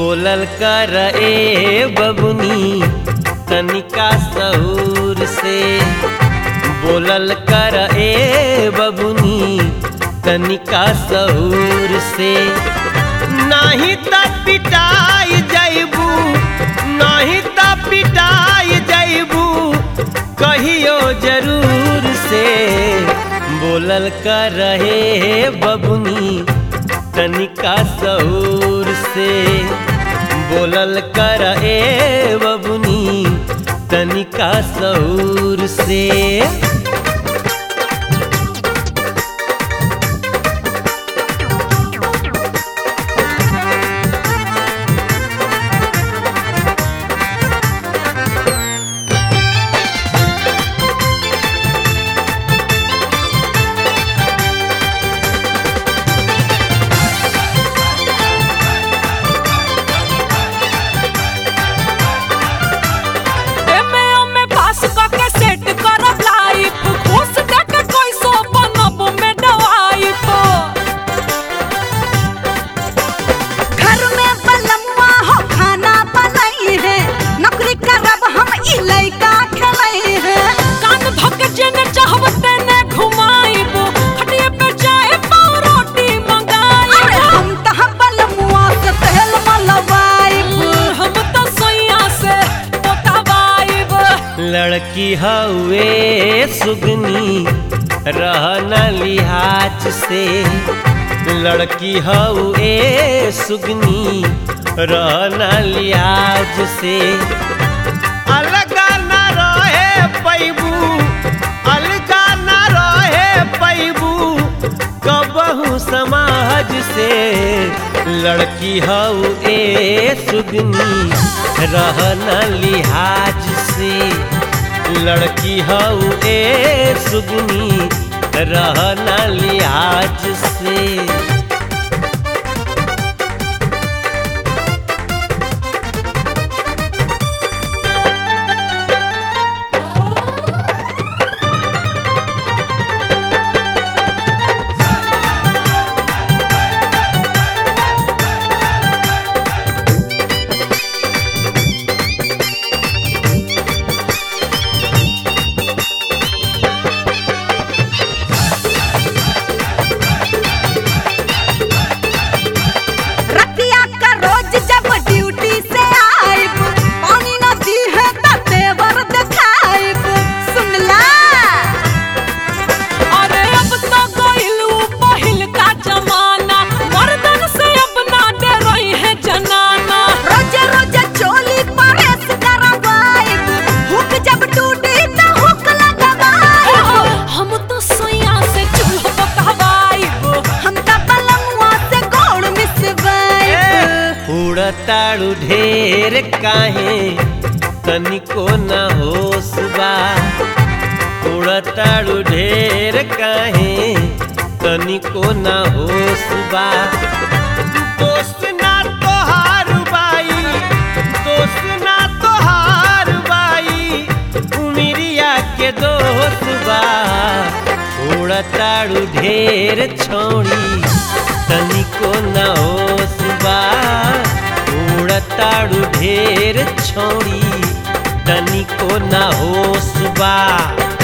बोलल कर ए बबुनी तनिका सहूर से, बोलल कर ए बबुनी तनिका सहूर से। नाही त पिटाई जैबू, नाही त पिटाई जैबू कहियो जरूर से। बोलल कर हे बबुनी तनिका सहूर से, बोलल कर ए बबुनी तनिका सहूर से। लड़की हवे सुगनी रहना लिहाज से, लड़की हवे सुगनी रहना लिहाज से। अलगा न रहे पैबू, अलगा न रहे पैबू कबहू समाज से। लड़की हवे सुगनी रहना लिहाज से, लड़की हवे सुगनी रहना लिहाज से। उड़ताड़ू ढेर काहे तनिको न होश बा, उड़ताड़ू ढेर काहे तनिको न होश बा। दोस्त ना तोहार बाई, दोस्त ना तोहार बाई उमिरिया के दोस्त बा। उड़ताड़ू ढेर छोड़ी तनिको न होश बा, उड़ताड़ू ढेर छोड़ी तनिको न होश बा।